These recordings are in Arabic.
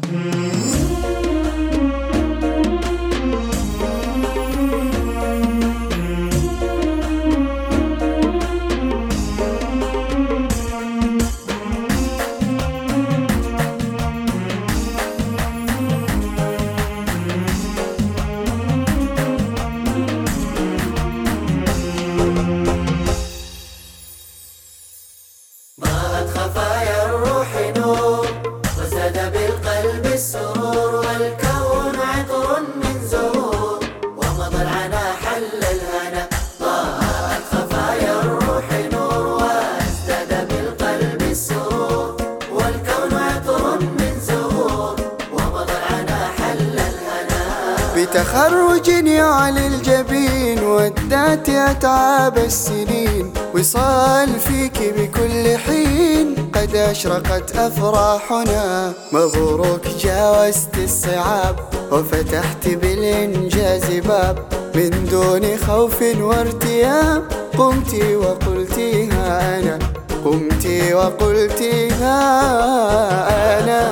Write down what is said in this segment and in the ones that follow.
ضاءت خفايا الروح نور، وزاد بالقلب السرور، والكون عطر من زهور، ومضى العنا حل الهنا. ضاءت خفايا الروح نور، وازداد بالقلب السرور، والكون عطر من زهور، ومضى العنا حل الهنا. بتخرج يعلي الجبين، ودات أتعاب السنين، وصال فيك بكل حين، قد أشرقت أفراحنا. مبروك جاوزت الصعاب، وفتحت بالإنجاز باب، من دون خوف وارتياب. قمتي وقلتيها أنا، قمتي وقلتيها أنا.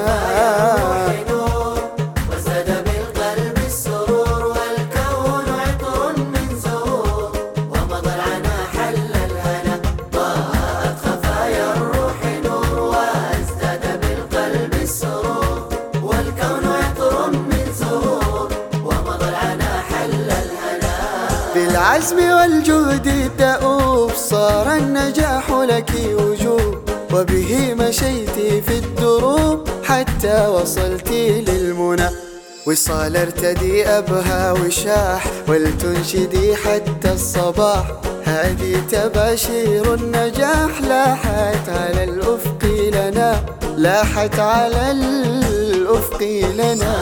بالعزم والجهد الدؤوب، صار النجاح لك وجوب، وبه مشيتي في الدروب، حتى وصلتي للمنى. وصال ارتدي أبهى وشاح، ولتنشدي حتى الصباح. هذه تباشير النجاح، لاحت على الأفق لنا، لاحت على الأفق لنا.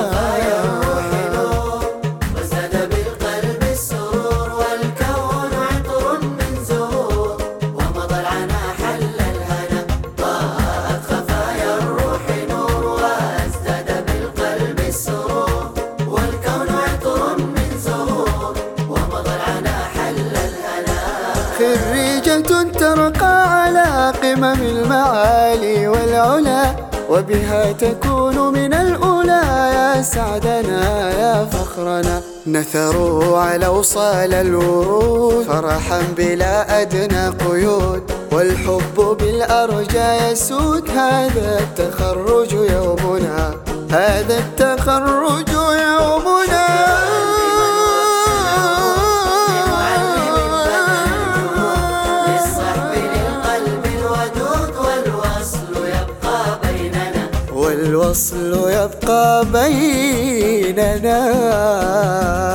خريجة ترقى على قمم المعالي والعلا، وبها تكون من الأولى. يا سعدنا يا فخرنا، نثروا على وصال الورود، فرحا بلا أدنى قيود، والحب بالأرجى يسود. هذا التخرج يومنا، هذا التخرج يومنا. والوصل يبقى بيننا.